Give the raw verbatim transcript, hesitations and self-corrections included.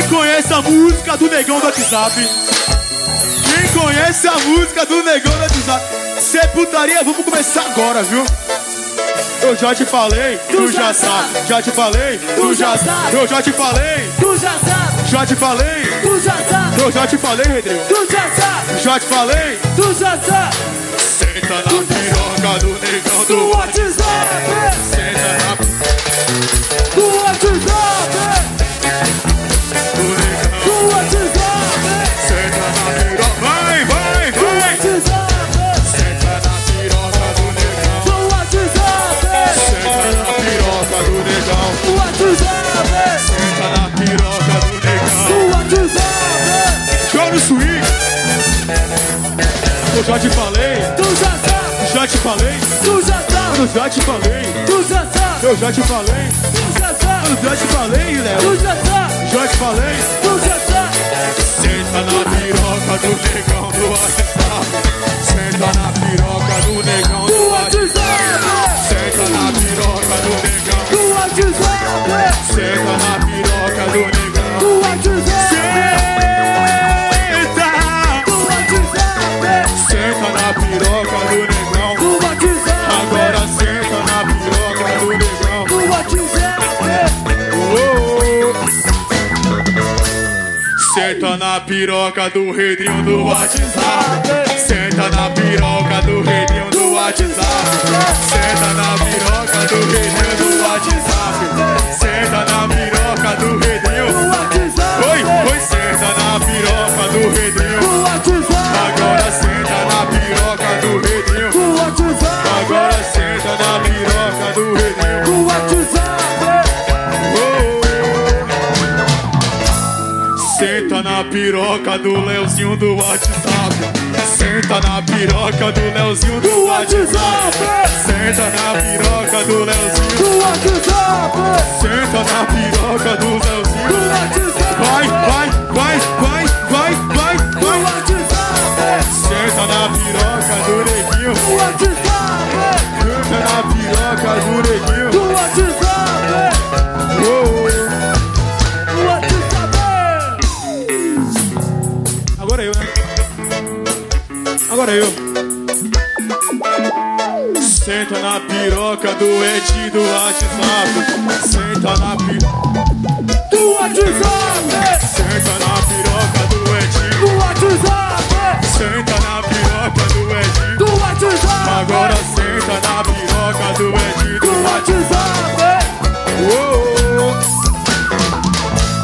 conhece a música do Negão do WhatsApp? Quem conhece a música do Negão do WhatsApp? Cê putaria, vamos começar agora, viu? Eu já te falei, tu, tu já sabe. sabe. Já te falei, tu, tu já sabe. Eu já te falei, tu já sabe. Já te falei, tu já sabe. Eu já te falei, Redrigo. Tu já sabe. Já te falei, tu já sabe. Senta na piroca do Negão do WhatsApp. Senta na do WhatsApp. Do Negão do WhatsApp. Senta na piroca. Vai, vai, vai. Senta na piroca do Negão do WhatsApp. Senta na piroca do Negão do WhatsApp. Senta na piroca do Negão do WhatsApp. Joga no swing. Eu já te falei, tu já sabe. Já te falei, tu já sabe. Eu já te falei, tu já sabe. Eu já te falei, tu já sabe. Eu já te falei, Léo. Tu já sabe. Já te falei, tu já sabe. Senta na piroca do Negão do WhatsApp. Senta na piroca do Negão do WhatsApp. Senta na piroca do Negão do WhatsApp. Senta na piroca do Negão do WhatsApp. Senta na piroca do Negão do WhatsApp. Agora senta na piroca do Negão do WhatsApp. oh. Senta na piroca do Redrinho do WhatsApp. Senta na piroca do Redrinho do WhatsApp. Senta na piroca do Redrinho do WhatsApp. Senta na piroca do Redrinho do WhatsApp. Oi, oi, senta na piroca do Redrinho do WhatsApp. Agora senta na piroca do Redrinho do WhatsApp. Agora senta na piroca do Redrinho do WhatsApp. oh. Senta na piroca do Leozinho do WhatsApp. Senta na piroca do Leozinho do, do WhatsApp. WhatsApp. Senta na piroca do Leozinho do WhatsApp. Senta na piroca do Leozinho do WhatsApp. Vai, vai, vai, vai, vai, vai, do vai. WhatsApp. Senta na piroca do Neguinho do WhatsApp. Senta na piroca do Neguinho do WhatsApp. oh. do WhatsApp. Agora eu, né? Agora eu. Senta na piroca do Ed do WhatsApp. Senta na piroca do WhatsApp.